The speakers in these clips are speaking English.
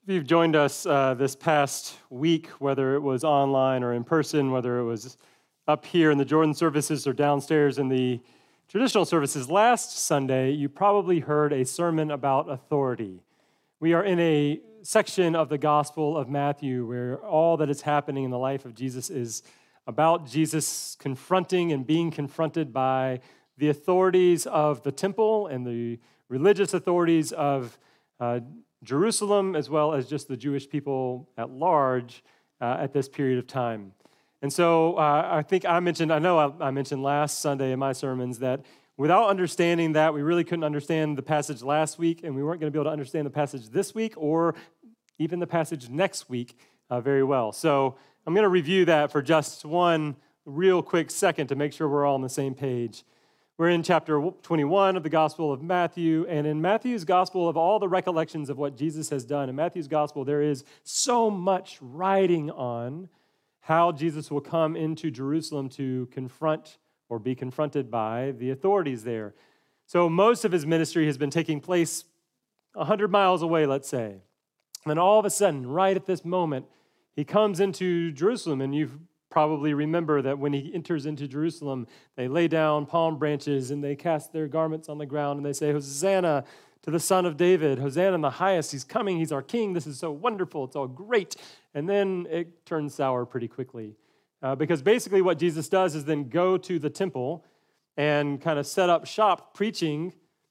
If you've joined us this past week, whether it was online or in person, whether it was up here in the Jordan services or downstairs in the traditional services last Sunday, you probably heard a sermon about authority. We are in a section of the Gospel of Matthew where all that is happening in the life of Jesus is about Jesus confronting and being confronted by the authorities of the temple and the religious authorities of Jerusalem, as well as just the Jewish people at large at this period of time. And so I mentioned last Sunday in my sermons that without understanding that, we really couldn't understand the passage last week, and we weren't going to be able to understand the passage this week or even the passage next week very well. So I'm going to review that for just one real quick second to make sure we're all on the same page. We're in chapter 21 of the Gospel of Matthew, and in Matthew's Gospel, of all the recollections of what Jesus has done, in Matthew's Gospel, there is so much writing on how Jesus will come into Jerusalem to confront or be confronted by the authorities there. So most of his ministry has been taking place 100 miles away, let's say. And then all of a sudden, right at this moment, he comes into Jerusalem, and you've probably remember that when he enters into Jerusalem, they lay down palm branches and they cast their garments on the ground and they say, "Hosanna to the Son of David, Hosanna in the highest, he's coming, he's our king, this is so wonderful, it's all great." And then it turns sour pretty quickly. Because basically what Jesus does is then go to the temple and kind of set up shop preaching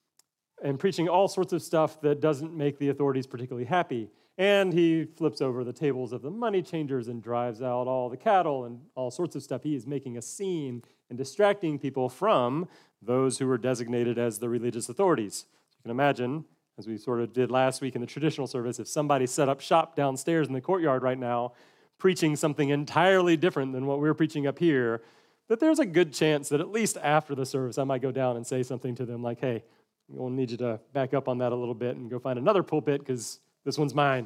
all sorts of stuff that doesn't make the authorities particularly happy. And he flips over the tables of the money changers and drives out all the cattle and all sorts of stuff. He is making a scene and distracting people from those who were designated as the religious authorities. You can imagine, as we sort of did last week in the traditional service, if somebody set up shop downstairs in the courtyard right now, preaching something entirely different than what we're preaching up here, that there's a good chance that at least after the service, I might go down and say something to them like, "Hey, we'll need you to back up on that a little bit and go find another pulpit because this one's mine,"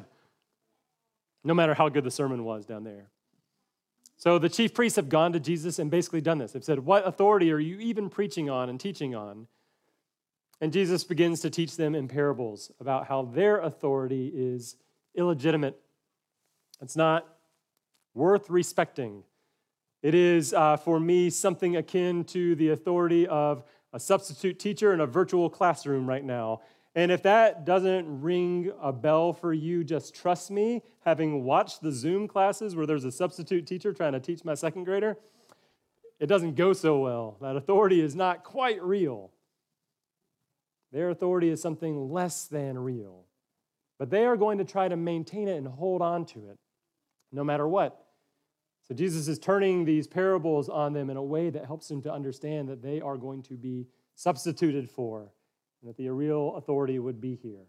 no matter how good the sermon was down there. So the chief priests have gone to Jesus and basically done this. They've said, "What authority are you even preaching on and teaching on?" And Jesus begins to teach them in parables about how their authority is illegitimate. It's not worth respecting. It is, for me, something akin to the authority of a substitute teacher in a virtual classroom right now. And if that doesn't ring a bell for you, just trust me, having watched the Zoom classes where there's a substitute teacher trying to teach my second grader, it doesn't go so well. That authority is not quite real. Their authority is something less than real. But they are going to try to maintain it and hold on to it, no matter what. So Jesus is turning these parables on them in a way that helps them to understand that they are going to be substituted for, and that the real authority would be here.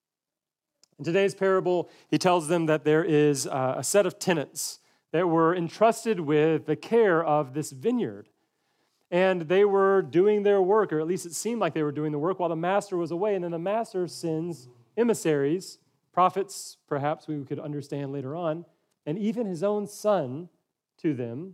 In today's parable, he tells them that there is a set of tenants that were entrusted with the care of this vineyard. And they were doing their work, or at least it seemed like they were doing the work while the master was away. And then the master sends emissaries, prophets, perhaps we could understand later on, and even his own son to them,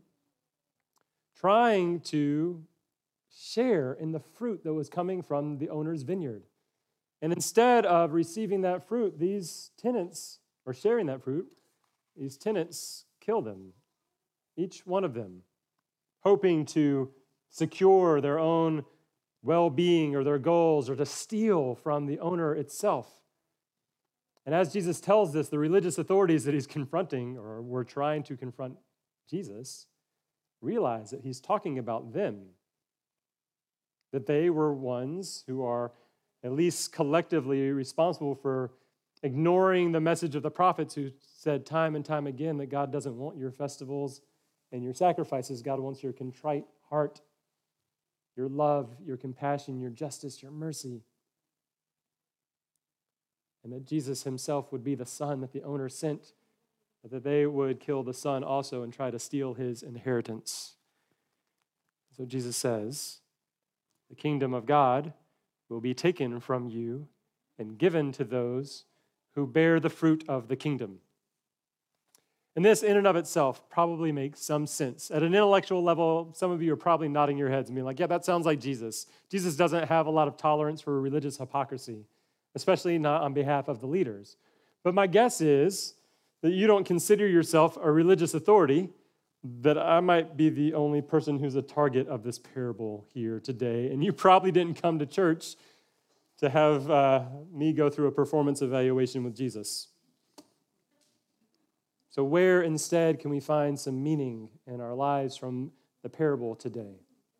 trying to share in the fruit that was coming from the owner's vineyard. And instead of receiving that fruit, these tenants, or sharing that fruit, these tenants kill them, each one of them, hoping to secure their own well-being or their goals or to steal from the owner itself. And as Jesus tells this, the religious authorities that he's confronting, or were trying to confront Jesus, realize that he's talking about them, that they were ones who are at least collectively responsible for ignoring the message of the prophets who said time and time again that God doesn't want your festivals and your sacrifices. God wants your contrite heart, your love, your compassion, your justice, your mercy. And that Jesus himself would be the son that the owner sent, but that they would kill the son also and try to steal his inheritance. So Jesus says, "The kingdom of God will be taken from you and given to those who bear the fruit of the kingdom." And this, in and of itself, probably makes some sense. At an intellectual level, some of you are probably nodding your heads and being like, "Yeah, that sounds like Jesus." Jesus doesn't have a lot of tolerance for religious hypocrisy, especially not on behalf of the leaders. But my guess is that you don't consider yourself a religious authority, that I might be the only person who's a target of this parable here today. And you probably didn't come to church to have me go through a performance evaluation with Jesus. So where instead can we find some meaning in our lives from the parable today?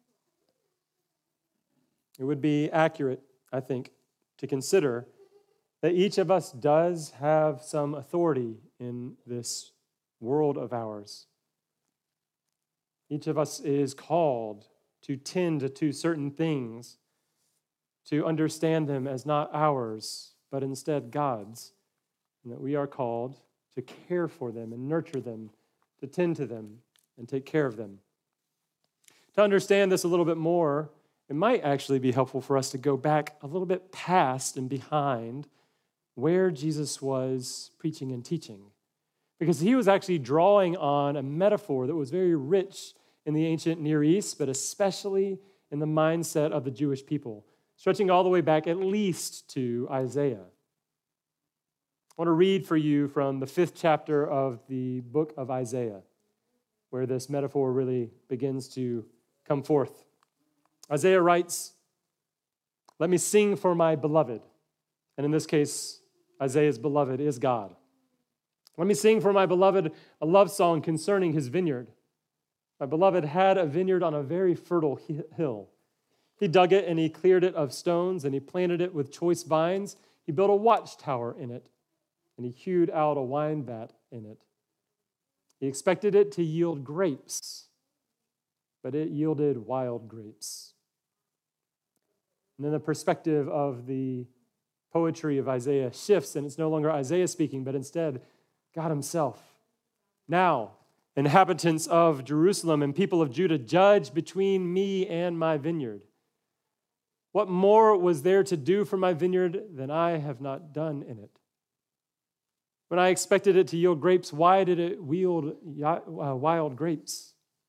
It would be accurate, I think, to consider that each of us does have some authority in this world of ours. Each of us is called to tend to certain things, to understand them as not ours, but instead God's, and that we are called to care for them and nurture them, to tend to them and take care of them. To understand this a little bit more, it might actually be helpful for us to go back a little bit past and behind where Jesus was preaching and teaching. Because he was actually drawing on a metaphor that was very rich in the ancient Near East, but especially in the mindset of the Jewish people, stretching all the way back at least to Isaiah. I want to read for you from the 5th chapter of the book of Isaiah, where this metaphor really begins to come forth. Isaiah writes, "Let me sing for my beloved." And in this case, Isaiah's beloved is God. "Let me sing for my beloved a love song concerning his vineyard. My beloved had a vineyard on a very fertile hill. He dug it and he cleared it of stones, and he planted it with choice vines. He built a watchtower in it, and he hewed out a wine vat in it. He expected it to yield grapes, but it yielded wild grapes." And then the perspective of the poetry of Isaiah shifts, and it's no longer Isaiah speaking, but instead God himself. "Now, inhabitants of Jerusalem and people of Judah, judge between me and my vineyard. What more was there to do for my vineyard than I have not done in it? When I expected it to yield grapes, why did it yield wild grapes?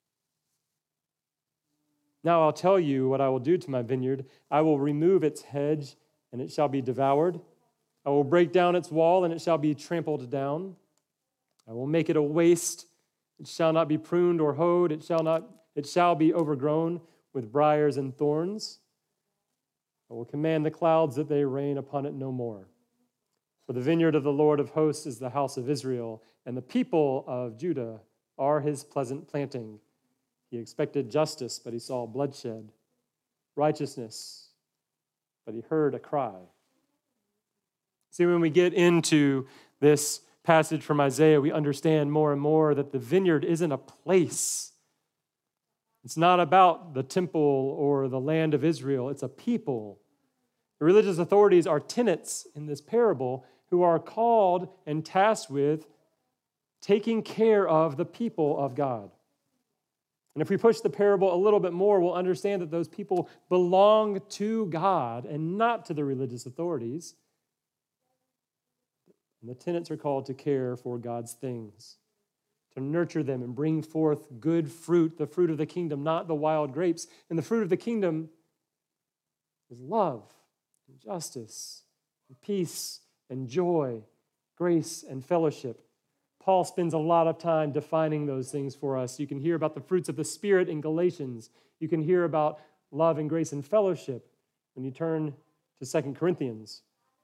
Now I'll tell you what I will do to my vineyard. I will remove its hedge, and it shall be devoured. I will break down its wall, and it shall be trampled down. I will make it a waste. It shall not be pruned or hoed. It shall be overgrown with briars and thorns. I will command the clouds that they rain upon it no more. For the vineyard of the Lord of hosts is the house of Israel, and the people of Judah are his pleasant planting. He expected justice, but he saw bloodshed. Righteousness, but he heard a cry." See, when we get into this passage from Isaiah, we understand more and more that the vineyard isn't a place. It's not about the temple or the land of Israel. It's a people. The religious authorities are tenants in this parable who are called and tasked with taking care of the people of God. And if we push the parable a little bit more, we'll understand that those people belong to God and not to the religious authorities. And the tenants are called to care for God's things, to nurture them and bring forth good fruit, the fruit of the kingdom, not the wild grapes. And the fruit of the kingdom is love and justice and peace and joy, grace and fellowship. Paul spends a lot of time defining those things for us. You can hear about the fruits of the Spirit in Galatians. You can hear about love and grace and fellowship when you turn to 2 Corinthians.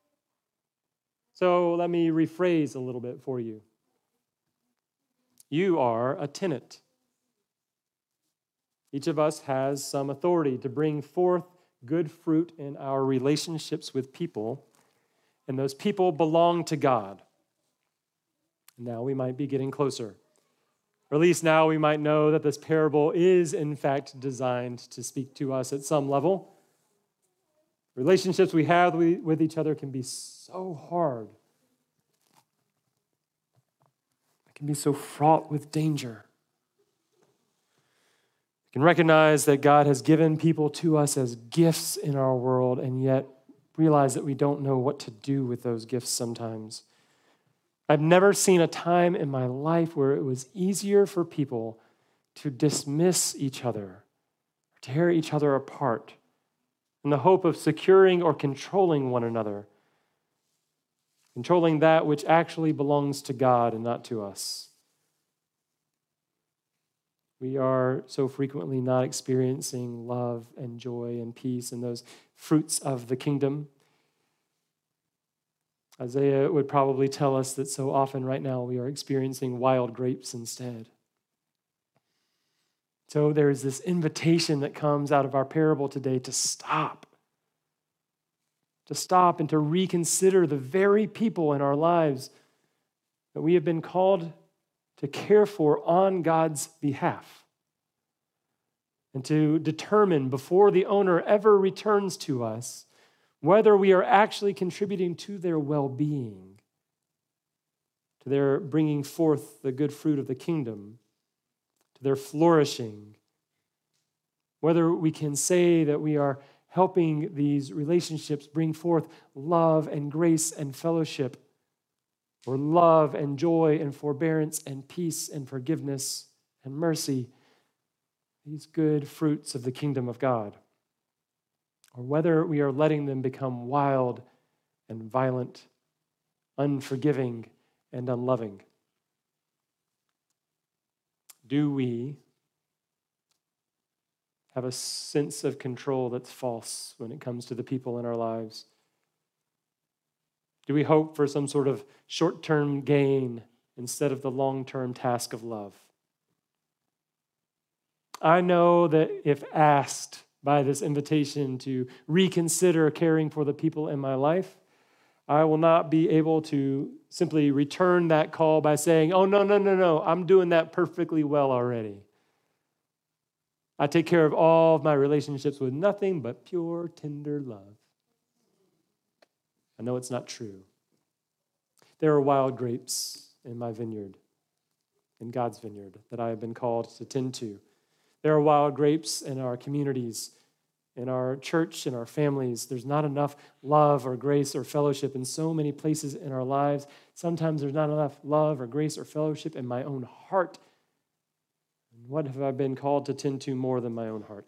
So let me rephrase a little bit for you. You are a tenant. Each of us has some authority to bring forth good fruit in our relationships with people, and those people belong to God. Now we might be getting closer. Or at least now we might know that this parable is, in fact, designed to speak to us at some level. Relationships we have with each other can be so hard. It can be so fraught with danger. We can recognize that God has given people to us as gifts in our world, and yet realize that we don't know what to do with those gifts sometimes. I've never seen a time in my life where it was easier for people to dismiss each other, tear each other apart, in the hope of securing or controlling one another. controlling that which actually belongs to God and not to us. We are so frequently not experiencing love and joy and peace and those fruits of the kingdom. Isaiah would probably tell us that so often right now we are experiencing wild grapes instead. So there is this invitation that comes out of our parable today to stop and to reconsider the very people in our lives that we have been called to care for on God's behalf, and to determine before the owner ever returns to us whether we are actually contributing to their well-being, to their bringing forth the good fruit of the kingdom, to their flourishing, whether we can say that we are helping these relationships bring forth love and grace and fellowship, or love and joy and forbearance and peace and forgiveness and mercy, these good fruits of the kingdom of God, or whether we are letting them become wild and violent, unforgiving and unloving. Do we have a sense of control that's false when it comes to the people in our lives? Do we hope for some sort of short-term gain instead of the long-term task of love? I know that if asked by this invitation to reconsider caring for the people in my life, I will not be able to simply return that call by saying, oh, no, I'm doing that perfectly well already. I take care of all of my relationships with nothing but pure, tender love. I know it's not true. There are wild grapes in my vineyard, in God's vineyard, that I have been called to tend to. There are wild grapes in our communities, in our church, in our families. There's not enough love or grace or fellowship in so many places in our lives. Sometimes there's not enough love or grace or fellowship in my own heart. What have I been called to tend to more than my own heart?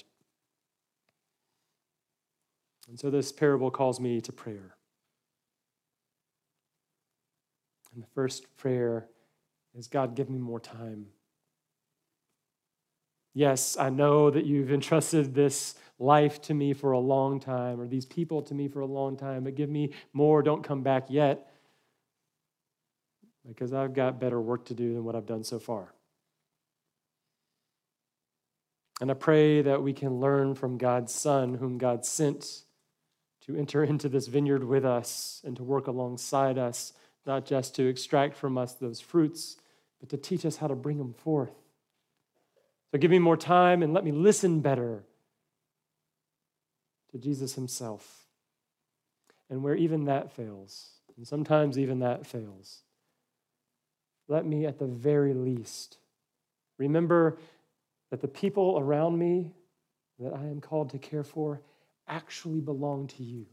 And so this parable calls me to prayer. And the first prayer is, God, give me more time. Yes, I know that you've entrusted this life to me for a long time, or these people to me for a long time, but give me more. Don't come back yet, because I've got better work to do than what I've done so far. And I pray that we can learn from God's Son, whom God sent to enter into this vineyard with us and to work alongside us, not just to extract from us those fruits, but to teach us how to bring them forth. So give me more time and let me listen better to Jesus himself. And where even that fails, and sometimes even that fails, let me at the very least remember that the people around me that I am called to care for actually belong to you.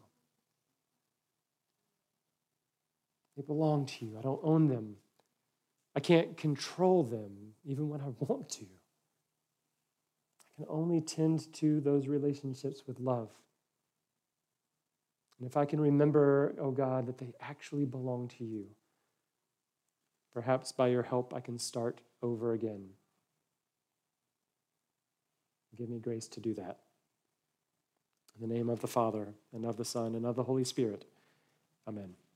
They belong to you. I don't own them. I can't control them even when I want to. I can only tend to those relationships with love. And if I can remember, oh God, that they actually belong to you, perhaps by your help I can start over again. Give me grace to do that. In the name of the Father, and of the Son, and of the Holy Spirit. Amen.